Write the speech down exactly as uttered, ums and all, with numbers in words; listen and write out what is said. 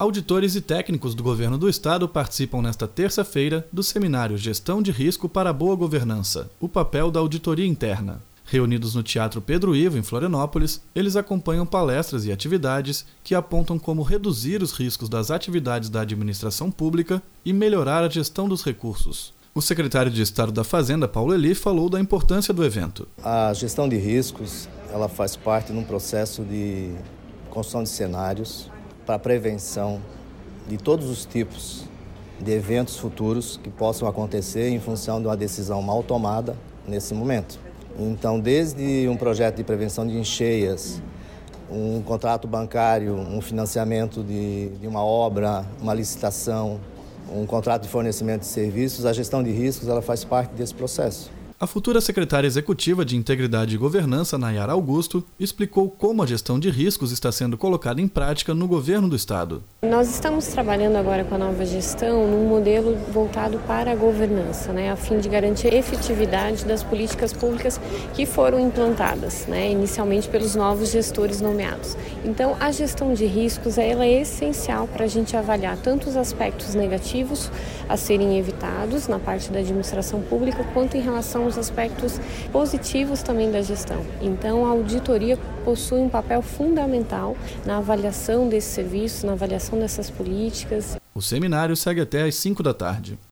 Auditores e técnicos do Governo do Estado participam nesta terça-feira do seminário Gestão de Risco para a Boa Governança, o papel da auditoria interna. Reunidos no Teatro Pedro Ivo, em Florianópolis, eles acompanham palestras e atividades que apontam como reduzir os riscos das atividades da administração pública e melhorar a gestão dos recursos. O secretário de Estado da Fazenda, Paulo Eli, falou da importância do evento. A gestão de riscos, ela faz parte de um processo de construção de cenários para a prevenção de todos os tipos de eventos futuros que possam acontecer em função de uma decisão mal tomada nesse momento. Então, desde um projeto de prevenção de encheias, um contrato bancário, um financiamento de, de uma obra, uma licitação, um contrato de fornecimento de serviços, a gestão de riscos ela faz parte desse processo. A futura secretária executiva de Integridade e Governança, Nayara Augusto, explicou como a gestão de riscos está sendo colocada em prática no governo do Estado. Nós estamos trabalhando agora com a nova gestão num modelo voltado para a governança, né, a fim de garantir a efetividade das políticas públicas que foram implantadas, né, inicialmente pelos novos gestores nomeados. Então, a gestão de riscos ela é essencial para a gente avaliar tanto os aspectos negativos a serem evitados na parte da administração pública, quanto em relação aos aspectos positivos também da gestão. Então, a auditoria possui um papel fundamental na avaliação desses serviços, na avaliação dessas políticas. O seminário segue até às cinco da tarde.